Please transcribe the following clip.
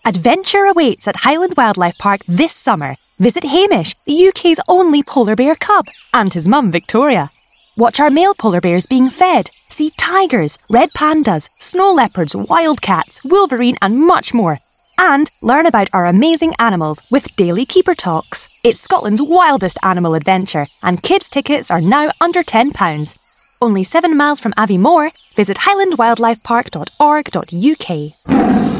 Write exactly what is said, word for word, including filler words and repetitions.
Adventure awaits at Highland Wildlife Park this summer. Visit Hamish, the U K's only polar bear cub, and his mum, Victoria. Watch our male polar bears being fed, see tigers, red pandas, snow leopards, wildcats, wolverine and much more. And learn about our amazing animals with daily Keeper Talks. It's Scotland's wildest animal adventure, and kids' tickets are now under ten pounds. Only seven miles from Aviemore, visit highland wildlife park dot org dot U K.